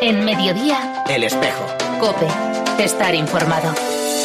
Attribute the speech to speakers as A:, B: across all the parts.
A: En Mediodía,
B: El Espejo.
A: COPE. Estar informado.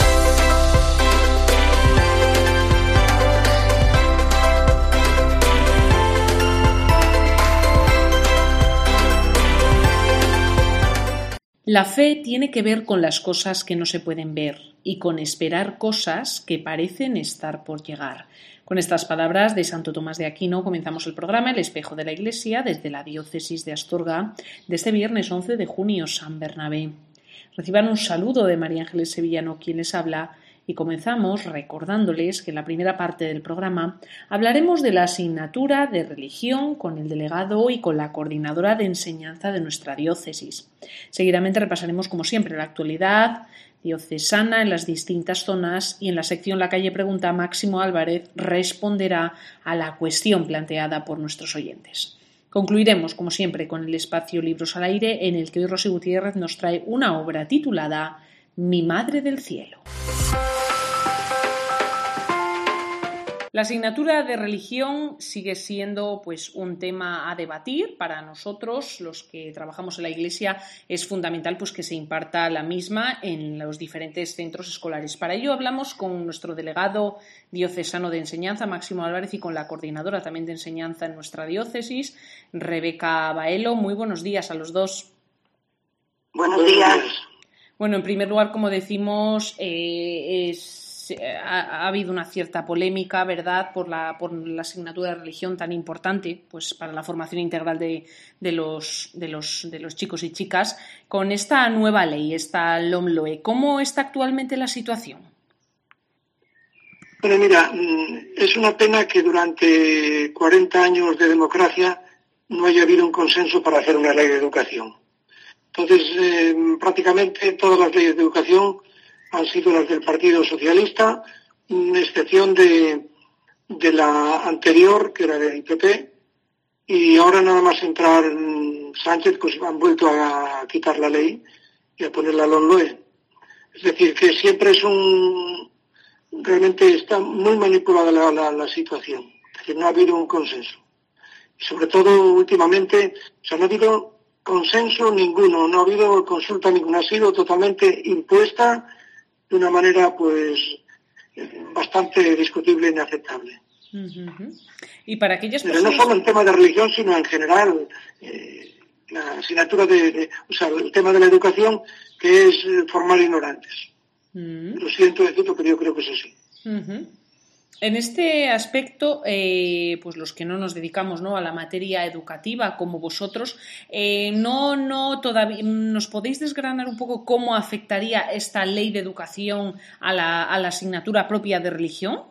C: La fe tiene que ver con las cosas que no se pueden ver y con esperar cosas que parecen estar por llegar. Con estas palabras de Santo Tomás de Aquino comenzamos el programa El Espejo de la Iglesia desde la diócesis de Astorga de este viernes 11 de junio, San Bernabé. Reciban un saludo de María Ángeles Sevillano, quien les habla, y comenzamos recordándoles que en la primera parte del programa hablaremos de la asignatura de religión con el delegado y con la coordinadora de enseñanza de nuestra diócesis. Seguidamente repasaremos, como siempre, la actualidad diocesana en las distintas zonas y en la sección La Calle Pregunta, Máximo Álvarez responderá a la cuestión planteada por nuestros oyentes. Concluiremos, como siempre, con el espacio Libros al Aire, en el que hoy Rosy Gutiérrez nos trae una obra titulada Mi Madre del Cielo. La asignatura de religión sigue siendo un tema a debatir. Para nosotros, los que trabajamos en la Iglesia, es fundamental que se imparta la misma en los diferentes centros escolares. Para ello hablamos con nuestro delegado diocesano de enseñanza, Máximo Álvarez, y con la coordinadora también de enseñanza en nuestra diócesis, Rebeca Baelo. Muy buenos días a los dos.
D: Buenos días.
C: Bueno, en primer lugar, como decimos, ha habido una cierta polémica, ¿verdad?, por la asignatura de religión tan importante, para la formación integral de los chicos y chicas, con esta nueva ley, esta LOMLOE. ¿Cómo está actualmente la situación?
D: Bueno, mira, es una pena que durante 40 años de democracia no haya habido un consenso para hacer una ley de educación. Entonces, prácticamente todas las leyes de educación han sido las del Partido Socialista, excepción de la anterior, que era del PP, y ahora nada más entrar Sánchez, han vuelto a quitar la ley y a poner la LOMLOE. Es decir, que siempre realmente está muy manipulada la situación. Es decir, no ha habido un consenso. Y sobre todo, últimamente, no ha habido consenso ninguno, no ha habido consulta ninguna, ha sido totalmente impuesta de una manera bastante discutible e inaceptable.
C: Uh-huh. Y para aquellas
D: Pero
C: personas...
D: no solo en tema de religión, sino en general, la asignatura el tema de la educación, que es formar ignorantes. Uh-huh. Lo siento decirlo, pero yo creo que es así.
C: Uh-huh. En este aspecto, los que no nos dedicamos, ¿no?, a la materia educativa como vosotros, todavía nos podéis desgranar un poco cómo afectaría esta ley de educación a la asignatura propia de religión.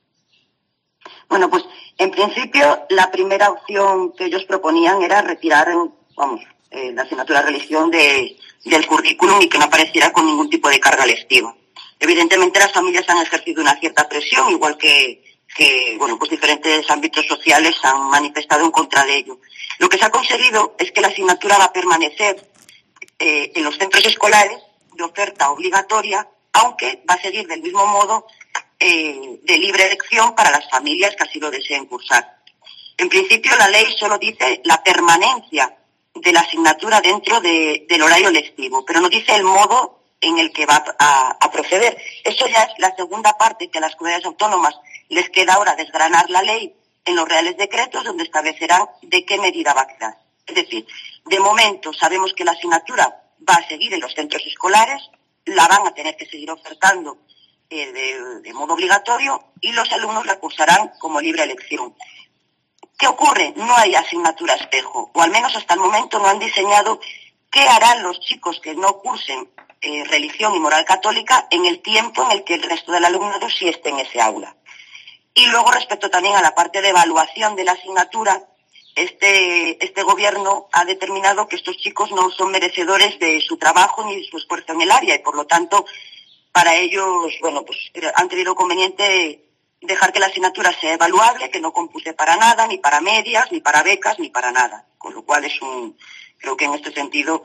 E: Bueno, en principio la primera opción que ellos proponían era retirar, la asignatura de religión del currículum y que no apareciera con ningún tipo de carga lectiva. Evidentemente las familias han ejercido una cierta presión, igual que diferentes ámbitos sociales han manifestado en contra de ello. Lo que se ha conseguido es que la asignatura va a permanecer en los centros escolares de oferta obligatoria, aunque va a seguir del mismo modo de libre elección para las familias que así lo deseen cursar. En principio la ley solo dice la permanencia de la asignatura dentro del horario lectivo, pero no dice el modo en el que va a proceder. Eso ya es la segunda parte, que a las comunidades autónomas les queda ahora desgranar la ley en los reales decretos, donde establecerán de qué medida va a quedar. Es decir, de momento sabemos que la asignatura va a seguir en los centros escolares, la van a tener que seguir ofertando de modo obligatorio y los alumnos la cursarán como libre elección. ¿Qué ocurre? No hay asignatura espejo, o al menos hasta el momento no han diseñado qué harán los chicos que no cursen religión y moral católica en el tiempo en el que el resto del alumnado sí esté en ese aula. Y luego, respecto también a la parte de evaluación de la asignatura, este gobierno ha determinado que estos chicos no son merecedores de su trabajo ni de su esfuerzo en el área y, por lo tanto, para ellos, han tenido conveniente dejar que la asignatura sea evaluable, que no compute para nada, ni para medias, ni para becas, ni para nada. Con lo cual creo que en este sentido,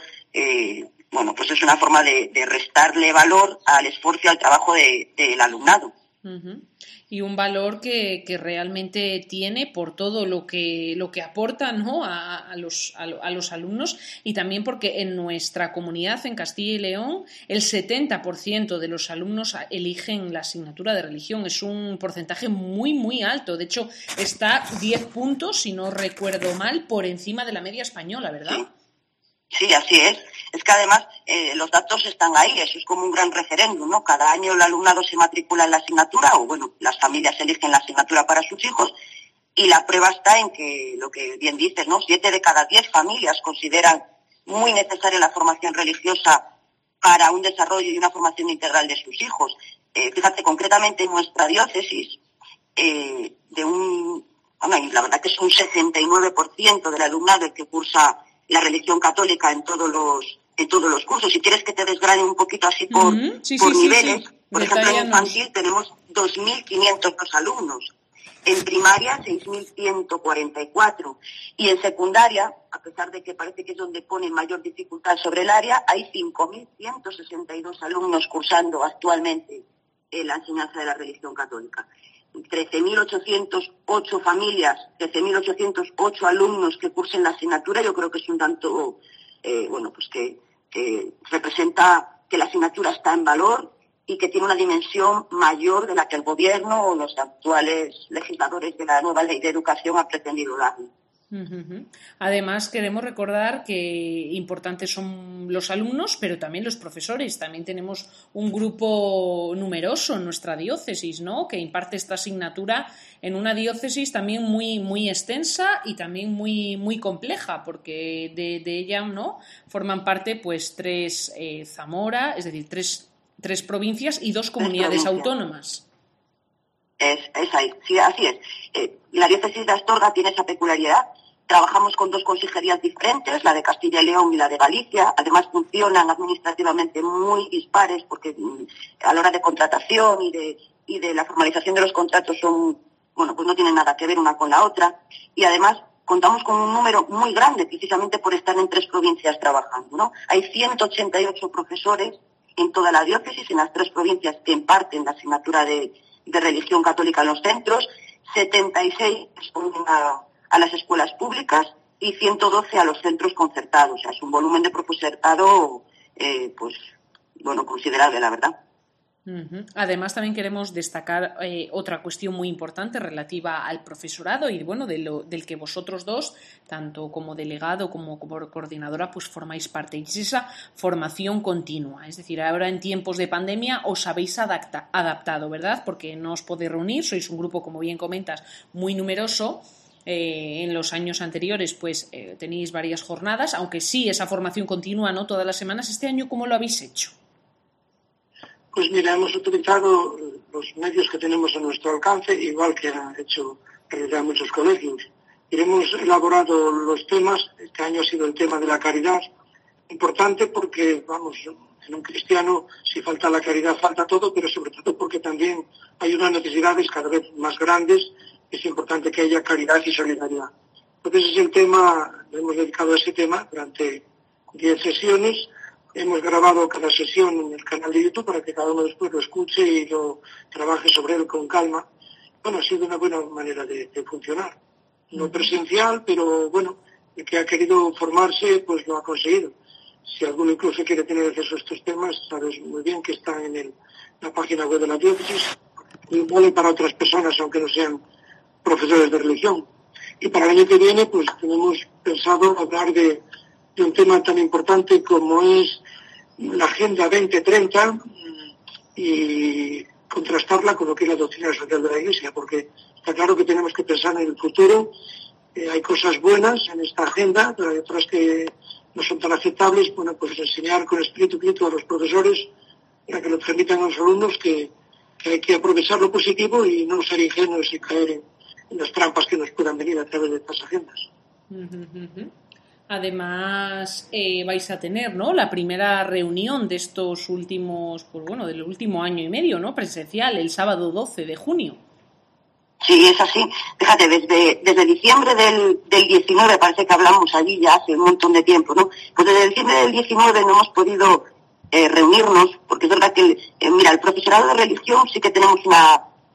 E: es una forma de restarle valor al esfuerzo y al trabajo del alumnado.
C: Uh-huh. Y un valor que realmente tiene por todo lo que aporta, ¿no? a los alumnos, y también porque en nuestra comunidad, en Castilla y León, el 70% de los alumnos eligen la asignatura de religión. Es un porcentaje muy, muy alto. De hecho, está 10 puntos, si no recuerdo mal, por encima de la media española, ¿verdad?
E: Sí. Sí, así es. Es que además los datos están ahí, eso es como un gran referéndum, ¿no? Cada año el alumnado se matricula en la asignatura, o bueno, las familias eligen la asignatura para sus hijos, y la prueba está en que, lo que bien dices, ¿no? 7 de cada 10 familias consideran muy necesaria la formación religiosa para un desarrollo y una formación integral de sus hijos. Fíjate, concretamente en nuestra diócesis, y la verdad que es un 69% del alumnado el que cursa la religión católica en todos los cursos. Si quieres que te desgrane un poquito así por niveles, por ejemplo, en infantil tenemos 2.502 alumnos, en primaria 6.144, y en secundaria, a pesar de que parece que es donde ponen mayor dificultad sobre el área, hay 5.162 alumnos cursando actualmente la enseñanza de la religión católica. 13.808 familias, 13.808 alumnos que cursen la asignatura. Yo creo que es un tanto, que representa que la asignatura está en valor y que tiene una dimensión mayor de la que el gobierno o los actuales legisladores de la nueva ley de educación han pretendido darle.
C: Uh-huh. Además, queremos recordar que importantes son los alumnos, pero también los profesores. También tenemos un grupo numeroso en nuestra diócesis, ¿no?, que imparte esta asignatura en una diócesis también muy, muy extensa y también muy, muy compleja, porque de ella, ¿no?, forman parte pues 3 Zamora, es decir, tres provincias y 2 comunidades autónomas.
E: Es ahí, sí, así es. La diócesis de Astorga tiene esa peculiaridad. Trabajamos con 2 consejerías diferentes, la de Castilla y León y la de Galicia. Además funcionan administrativamente muy dispares porque a la hora de contratación y de la formalización de los contratos pues no tienen nada que ver una con la otra. Y además contamos con un número muy grande, precisamente por estar en 3 provincias trabajando, ¿no? Hay 188 profesores en toda la diócesis, en las 3 provincias que imparten la asignatura de religión católica en los centros, 76 responden a las escuelas públicas y 112 a los centros concertados. O sea, es un volumen de profesorado, considerable, la verdad.
C: Uh-huh. Además, también queremos destacar otra cuestión muy importante relativa al profesorado y del que vosotros 2, tanto como delegado como coordinadora, pues formáis parte, y es esa formación continua. Es decir, ahora en tiempos de pandemia os habéis adaptado, ¿verdad? Porque no os podéis reunir, sois un grupo, como bien comentas, muy numeroso. En los años anteriores pues tenéis varias jornadas, aunque sí esa formación continua, ¿no?, todas las semanas. Este año, ¿cómo lo habéis hecho?
D: Pues mira, hemos utilizado los medios que tenemos a nuestro alcance, igual que ha hecho realidad muchos colegios. Y hemos elaborado los temas. Este año ha sido el tema de la caridad, importante porque, en un cristiano, si falta la caridad, falta todo, pero sobre todo porque también hay unas necesidades cada vez más grandes. Es importante que haya caridad y solidaridad. Entonces es el tema, hemos dedicado a ese tema durante 10 sesiones. Hemos grabado cada sesión en el canal de YouTube para que cada uno después lo escuche y lo trabaje sobre él con calma. Ha sido una buena manera de funcionar. No presencial, pero el que ha querido formarse, pues lo ha conseguido. Si alguno incluso quiere tener acceso a estos temas, sabes muy bien que está en la página web de la diócesis. Y vale para otras personas, aunque no sean profesores de religión. Y para el año que viene, pues tenemos pensado hablar de un tema tan importante como es la Agenda 2030 y contrastarla con lo que es la doctrina social de la Iglesia, porque está claro que tenemos que pensar en el futuro. Hay cosas buenas en esta agenda, pero hay otras que no son tan aceptables. Pues enseñar con espíritu crítico a los profesores para que lo permitan a los alumnos que hay que aprovechar lo positivo y no ser ingenuos y caer en las trampas que nos puedan venir a través de estas agendas.
C: Uh-huh. Además, vais a tener, ¿no?, la primera reunión de estos últimos, del último año y medio, ¿no?, presencial, el sábado 12 de junio.
E: Sí, es así. Fíjate, desde diciembre del 19, parece que hablamos allí ya hace un montón de tiempo, ¿no? Pues desde diciembre del 19 no hemos podido reunirnos, porque es verdad que, el profesorado de religión sí que tenemos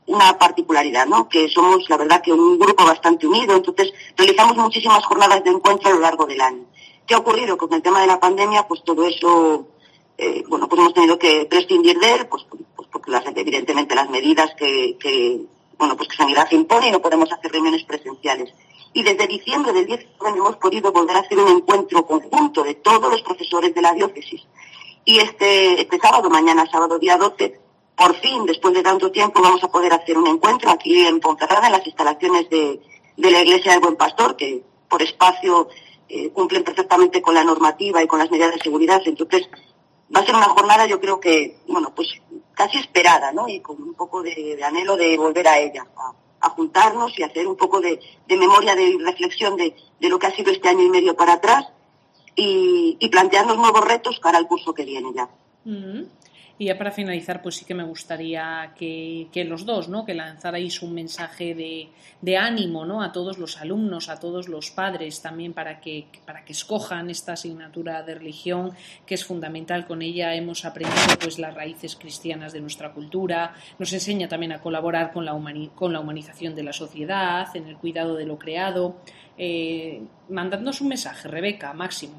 E: una particularidad, ¿no? Que somos, la verdad, que un grupo bastante unido, entonces realizamos muchísimas jornadas de encuentro a lo largo del año. ¿Qué ha ocurrido? Con el tema de la pandemia, pues todo eso, pues hemos tenido que prescindir de él, pues porque evidentemente las medidas que Sanidad impone y no podemos hacer reuniones presenciales. Y desde diciembre del 10 hemos podido volver a hacer un encuentro conjunto de todos los profesores de la diócesis. Y este sábado, mañana sábado día 12, por fin, después de tanto tiempo, vamos a poder hacer un encuentro aquí en Ponferrada, en las instalaciones de la Iglesia del Buen Pastor, que por espacio cumplen perfectamente con la normativa y con las medidas de seguridad. Entonces, va a ser una jornada, yo creo que, casi esperada, ¿no? Y con un poco de anhelo de volver a ella, a juntarnos y hacer un poco de memoria, de reflexión de lo que ha sido este año y medio para atrás y plantearnos nuevos retos para el curso que viene ya.
C: Mm-hmm. Y ya para finalizar, pues sí que me gustaría que los dos, ¿no? Que lanzarais un mensaje de ánimo, ¿no? A todos los alumnos, a todos los padres también para que escojan esta asignatura de religión, que es fundamental. Con ella hemos aprendido pues las raíces cristianas de nuestra cultura, nos enseña también a colaborar con la humanización de la sociedad, en el cuidado de lo creado. Mandadnos un mensaje, Rebeca, Máximo.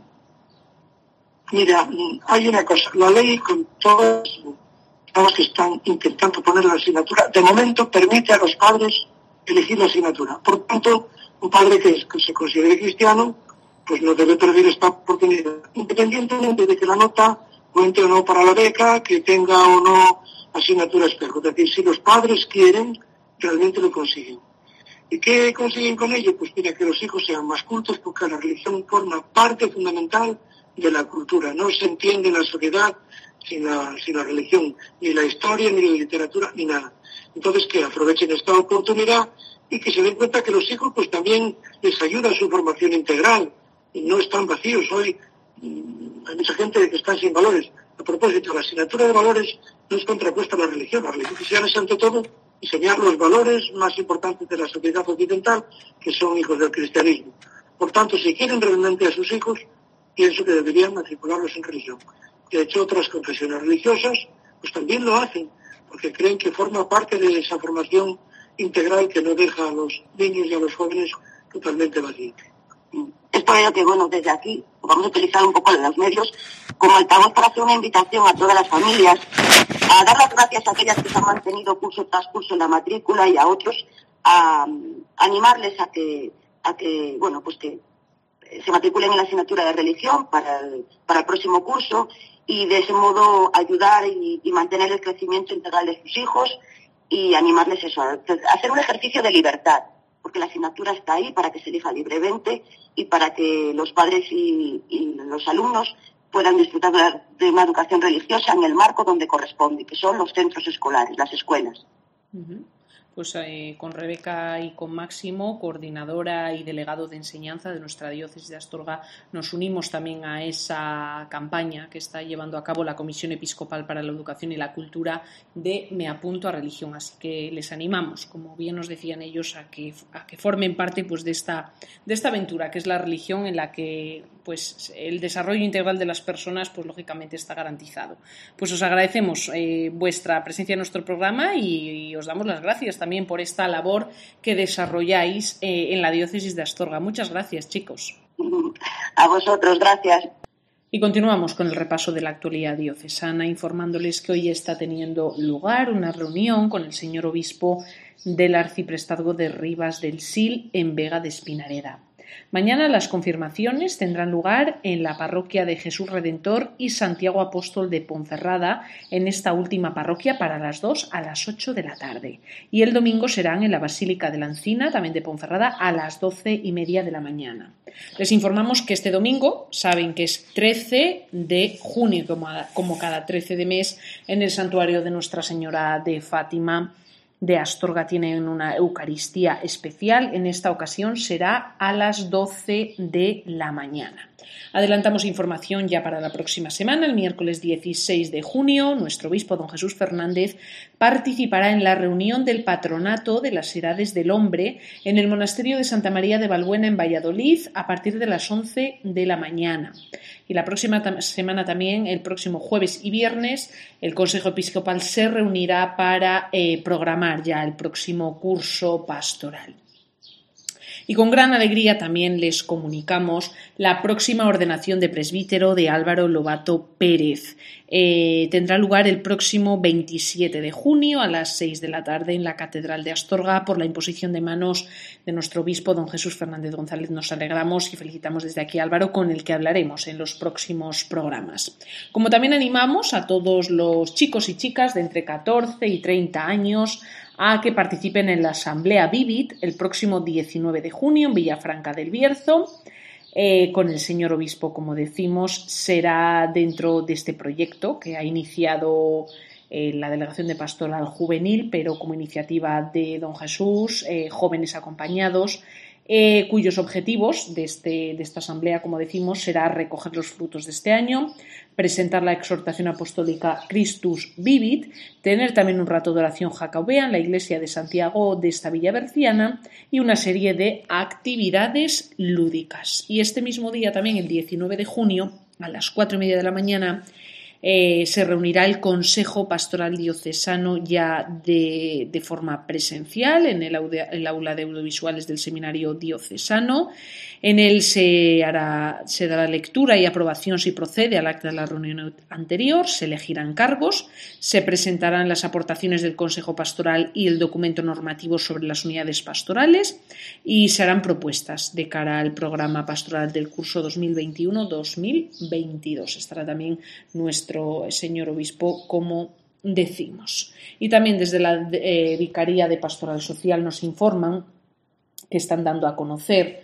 D: Mira, hay una cosa, la ley con todos los que están intentando poner la asignatura, de momento permite a los padres elegir la asignatura. Por tanto, un padre que se considere cristiano, pues no debe perder esta oportunidad, independientemente de que la nota cuente o no para la beca, que tenga o no asignatura espejo. Es decir, si los padres quieren, realmente lo consiguen. ¿Y qué consiguen con ello? Pues mira, que los hijos sean más cultos, porque la religión forma parte fundamental de la cultura. No se entiende la sociedad sin la religión, ni la historia, ni la literatura, ni nada. Entonces, que aprovechen esta oportunidad y que se den cuenta que los hijos pues también les ayuda a su formación integral y no están vacíos. Hoy hay mucha gente que está sin valores. A propósito, la asignatura de valores no es contrapuesta a la religión. La religión cristiana es ante todo enseñar los valores más importantes de la sociedad occidental, que son hijos del cristianismo. Por tanto, si quieren realmente a sus hijos, pienso que deberían matricularlos en religión. De hecho, otras confesiones religiosas pues también lo hacen, porque creen que forma parte de esa formación integral que no deja a los niños y a los jóvenes totalmente vacíos.
E: Es por ello que, desde aquí vamos a utilizar un poco los medios como altavoz para hacer una invitación a todas las familias, a dar las gracias a aquellas que se han mantenido curso tras curso en la matrícula y a otros a animarles a que se matriculen en la asignatura de religión para el próximo curso y de ese modo ayudar y mantener el crecimiento integral de sus hijos y animarles a hacer un ejercicio de libertad, porque la asignatura está ahí para que se elija libremente y para que los padres y los alumnos puedan disfrutar de una educación religiosa en el marco donde corresponde, que son los centros escolares, las escuelas.
C: Uh-huh. Pues con Rebeca y con Máximo, coordinadora y delegado de enseñanza de nuestra diócesis de Astorga, nos unimos también a esa campaña que está llevando a cabo la Comisión Episcopal para la Educación y la Cultura de Me Apunto a Religión. Así que les animamos, como bien nos decían ellos, a que formen parte pues de esta aventura que es la religión, en la que pues el desarrollo integral de las personas pues lógicamente está garantizado. Pues os agradecemos vuestra presencia en nuestro programa y os damos las gracias también por esta labor que desarrolláis en la diócesis de Astorga. Muchas gracias, chicos.
E: A vosotros, gracias.
C: Y continuamos con el repaso de la actualidad diocesana, informándoles que hoy está teniendo lugar una reunión con el señor obispo del arciprestazgo de Ribas del Sil en Vega de Espinareda. Mañana las confirmaciones tendrán lugar en la parroquia de Jesús Redentor y Santiago Apóstol de Ponferrada, en esta última parroquia para las 2 a las 8 de la tarde. Y el domingo serán en la Basílica de la Encina, también de Ponferrada, a las 12:30 de la mañana. Les informamos que este domingo, saben que es 13 de junio, como cada 13 de mes, en el santuario de Nuestra Señora de Fátima de Astorga tienen una Eucaristía especial. En esta ocasión será a las 12 de la mañana. Adelantamos información ya para la próxima semana. El miércoles 16 de junio, nuestro obispo don Jesús Fernández participará en la reunión del Patronato de las Edades del Hombre en el Monasterio de Santa María de Valbuena en Valladolid a partir de las 11 de la mañana. Y la próxima semana también, el próximo jueves y viernes, el Consejo Episcopal se reunirá para programar proclamar ya el próximo curso pastoral. Y con gran alegría también les comunicamos la próxima ordenación de presbítero de Álvaro Lobato Pérez. Tendrá lugar el próximo 27 de junio a las 6 de la tarde en la Catedral de Astorga por la imposición de manos de nuestro obispo, don Jesús Fernández González. Nos alegramos y felicitamos desde aquí a Álvaro, con el que hablaremos en los próximos programas. Como también animamos a todos los chicos y chicas de entre 14 y 30 años a que participen en la Asamblea Vivit el próximo 19 de junio en Villafranca del Bierzo. Con el señor obispo, como decimos, será dentro de este proyecto que ha iniciado la Delegación de Pastoral Juvenil, pero como iniciativa de don Jesús, Jóvenes Acompañados, cuyos objetivos de esta asamblea, como decimos, será recoger los frutos de este año, presentar la exhortación apostólica Christus Vivit, tener también un rato de oración jacobea en la iglesia de Santiago de esta villa berciana y una serie de actividades lúdicas. Y este mismo día, también el 19 de junio, a las 4:30 de la mañana, se reunirá el Consejo Pastoral Diocesano ya de forma presencial en el aula de audiovisuales del Seminario Diocesano. En él se dará lectura y aprobación, si procede, al acta de la reunión anterior, se elegirán cargos, se presentarán las aportaciones del Consejo Pastoral y el documento normativo sobre las unidades pastorales y se harán propuestas de cara al programa pastoral del curso 2021-2022. Estará también nuestro señor obispo, como decimos. Y también desde la Vicaría de Pastoral Social nos informan que están dando a conocer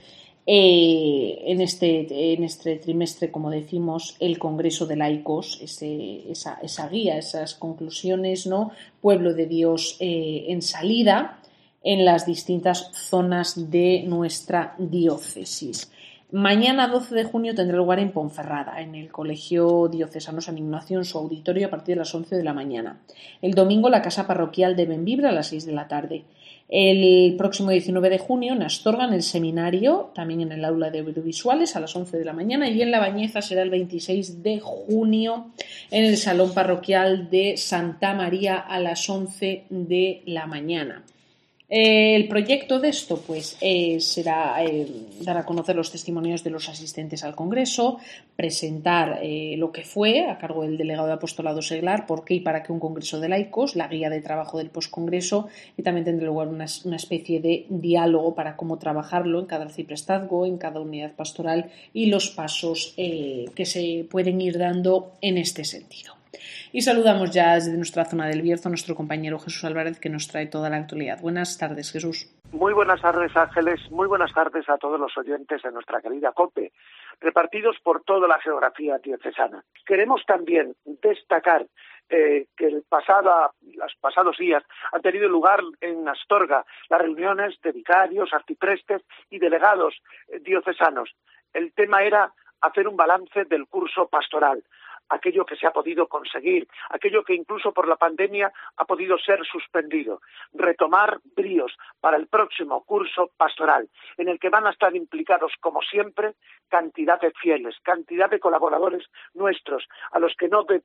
C: en este trimestre, como decimos, el Congreso de Laicos, esa guía, esas conclusiones, ¿no? Pueblo de Dios en salida en las distintas zonas de nuestra diócesis. Mañana, 12 de junio, tendrá lugar en Ponferrada, en el Colegio Diocesano San Ignacio, en su auditorio, a partir de las 11 de la mañana. El domingo, la Casa Parroquial de Benvibre, a las 6 de la tarde. El próximo 19 de junio, en Astorga, en el seminario, también en el aula de audiovisuales, a las 11 de la mañana. Y en La Bañeza será el 26 de junio, en el Salón Parroquial de Santa María, a las 11 de la mañana. El proyecto de esto pues será dar a conocer los testimonios de los asistentes al Congreso, presentar lo que fue a cargo del delegado de apostolado seglar, por qué y para qué un Congreso de Laicos, la guía de trabajo del poscongreso, y también tendrá lugar una especie de diálogo para cómo trabajarlo en cada arciprestazgo, en cada unidad pastoral y los pasos que se pueden ir dando en este sentido. Y saludamos ya desde nuestra zona del Bierzo a nuestro compañero Jesús Álvarez, que nos trae toda la actualidad. Buenas tardes, Jesús.
B: Muy buenas tardes, Ángeles. Muy buenas tardes a todos los oyentes de nuestra querida COPE, repartidos por toda la geografía diocesana. Queremos también destacar que los pasados días han tenido lugar en Astorga las reuniones de vicarios, arciprestes y delegados diocesanos. El tema era hacer un balance del curso pastoral, aquello que se ha podido conseguir, aquello que incluso por la pandemia ha podido ser suspendido, retomar bríos para el próximo curso pastoral, en el que van a estar implicados, como siempre, cantidad de fieles, cantidad de colaboradores nuestros, a los que no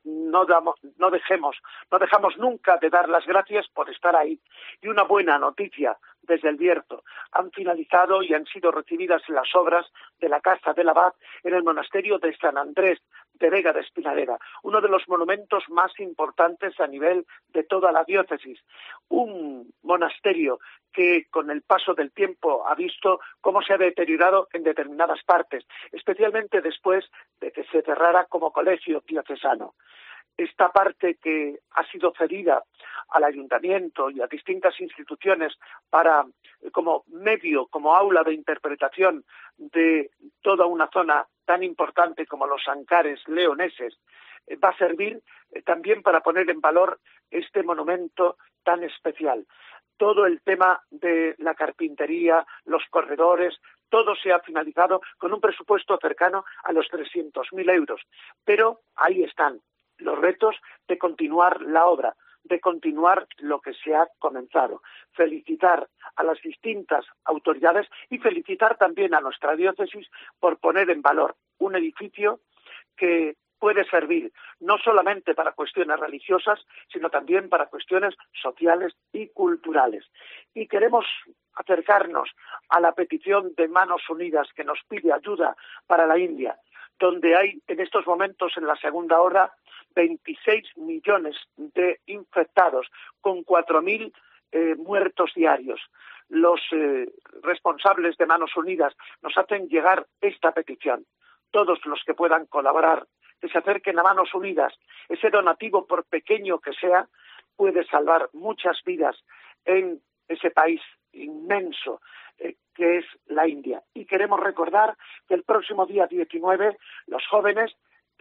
B: dejamos nunca de dar las gracias por estar ahí. Y una buena noticia desde el Bierzo: han finalizado y han sido recibidas las obras de la Casa del Abad en el monasterio de San Andrés de Vega de Espinadera, uno de los monumentos más importantes a nivel de toda la diócesis. Un monasterio que con el paso del tiempo ha visto cómo se ha deteriorado en determinadas partes, especialmente después de que se cerrara como colegio diocesano. Esta parte que ha sido cedida al ayuntamiento y a distintas instituciones como medio, como aula de interpretación de toda una zona tan importante como los Ancares leoneses, va a servir también para poner en valor este monumento tan especial. Todo el tema de la carpintería, los corredores, todo se ha finalizado con un presupuesto cercano a los 300.000 euros. Pero ahí están los retos de continuar la obra, de continuar lo que se ha comenzado. Felicitar a las distintas autoridades y felicitar también a nuestra diócesis por poner en valor un edificio que puede servir no solamente para cuestiones religiosas, sino también para cuestiones sociales y culturales. Y queremos acercarnos a la petición de Manos Unidas que nos pide ayuda para la India, donde hay en estos momentos, en la segunda hora, 26 millones de infectados, con 4.000 muertos diarios. Los responsables de Manos Unidas nos hacen llegar esta petición. Todos los que puedan colaborar, que se acerquen a Manos Unidas. Ese donativo, por pequeño que sea, puede salvar muchas vidas en ese país inmenso que es la India. Y queremos recordar que el próximo día 19 los jóvenes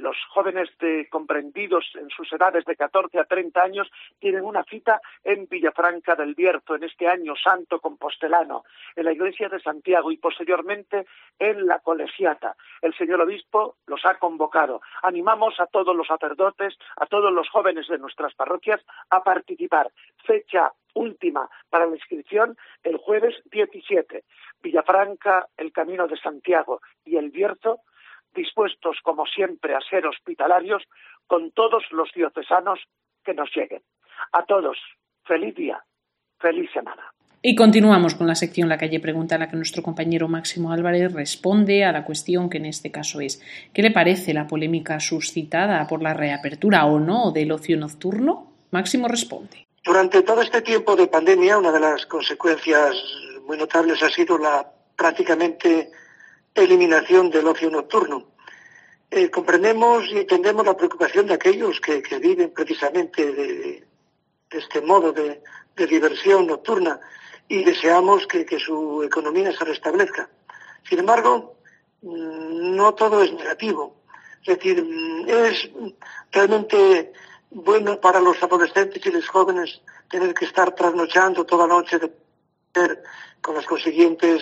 B: comprendidos en sus edades de 14 a 30 años tienen una cita en Villafranca del Bierzo en este año santo compostelano, en la iglesia de Santiago y posteriormente en la Colegiata. El señor obispo los ha convocado. Animamos a todos los sacerdotes, a todos los jóvenes de nuestras parroquias a participar. Fecha última para la inscripción el jueves 17. Villafranca, el Camino de Santiago y el Bierzo, dispuestos, como siempre, a ser hospitalarios con todos los diocesanos que nos lleguen. A todos, feliz día, feliz semana.
C: Y continuamos con la sección La Calle Pregunta, en la que nuestro compañero Máximo Álvarez responde a la cuestión que en este caso es: ¿qué le parece la polémica suscitada por la reapertura o no del ocio nocturno? Máximo responde.
D: Durante todo este tiempo de pandemia, una de las consecuencias muy notables ha sido la prácticamente eliminación del ocio nocturno. Comprendemos y entendemos la preocupación de aquellos que viven precisamente de este modo de diversión nocturna y deseamos que su economía se restablezca. Sin embargo, no todo es negativo. Es decir, es realmente bueno para los adolescentes y los jóvenes tener que estar trasnochando toda noche con las consiguientes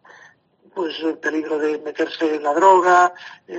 D: el peligro de meterse en la droga,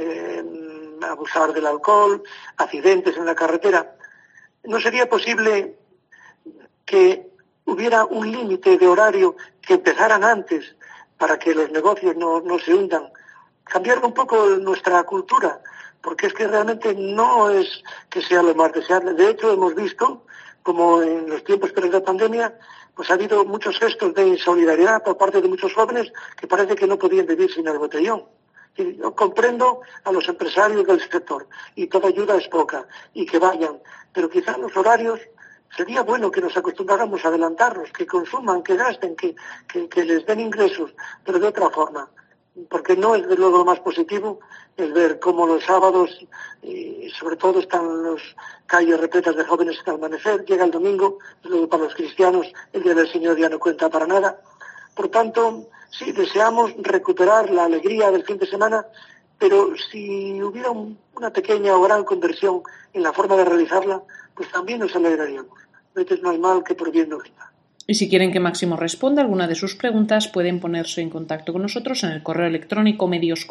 D: abusar del alcohol, accidentes en la carretera. ¿No sería posible que hubiera un límite de horario, que empezaran antes para que los negocios no se hundan? Cambiar un poco nuestra cultura, porque es que realmente no es que sea lo más deseable. De hecho, hemos visto como en los tiempos de la pandemia pues ha habido muchos gestos de insolidaridad por parte de muchos jóvenes que parece que no podían vivir sin el botellón. Y yo comprendo a los empresarios del sector y toda ayuda es poca y que vayan, pero quizás los horarios sería bueno que nos acostumbráramos a adelantarnos, que consuman, que gasten, que les den ingresos, pero de otra forma, porque no es de luego lo más positivo el ver cómo los sábados y sobre todo están las calles repletas de jóvenes hasta el amanecer, llega el domingo, luego para los cristianos el Día del Señor ya no cuenta para nada. Por tanto, sí, deseamos recuperar la alegría del fin de semana, pero si hubiera una pequeña o gran conversión en la forma de realizarla, pues también nos alegraríamos. A veces no hay mal que por bien no venga.
C: Y si quieren que Máximo responda alguna de sus preguntas, pueden ponerse en contacto con nosotros en el correo electrónico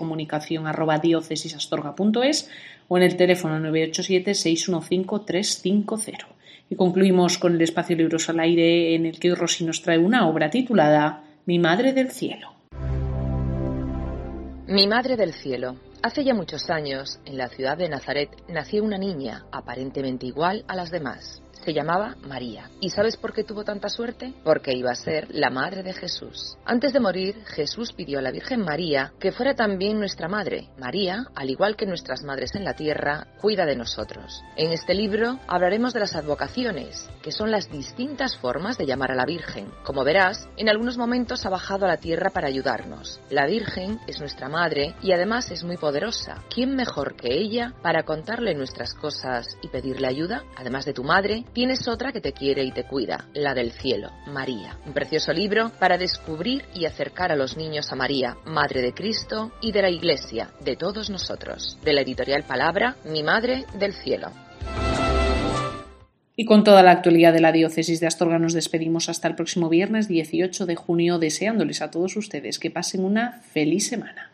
C: medioscomunicación@diocesisastorga.es o en el teléfono 987-615-350. Y concluimos con el espacio Libros al Aire, en el que hoy Rosy nos trae una obra titulada Mi Madre del Cielo.
F: Mi Madre del Cielo. Hace ya muchos años, en la ciudad de Nazaret, nació una niña aparentemente igual a las demás. Se llamaba María. ¿Y sabes por qué tuvo tanta suerte? Porque iba a ser la madre de Jesús. Antes de morir, Jesús pidió a la Virgen María que fuera también nuestra madre. María, al igual que nuestras madres en la tierra, cuida de nosotros. En este libro hablaremos de las advocaciones, que son las distintas formas de llamar a la Virgen. Como verás, en algunos momentos ha bajado a la tierra para ayudarnos. La Virgen es nuestra madre y además es muy poderosa. ¿Quién mejor que ella para contarle nuestras cosas y pedirle ayuda? Además de tu madre, tienes otra que te quiere y te cuida, la del cielo, María. Un precioso libro para descubrir y acercar a los niños a María, Madre de Cristo y de la Iglesia, de todos nosotros. De la editorial Palabra, Mi Madre del Cielo.
C: Y con toda la actualidad de la Diócesis de Astorga nos despedimos hasta el próximo viernes 18 de junio, deseándoles a todos ustedes que pasen una feliz semana.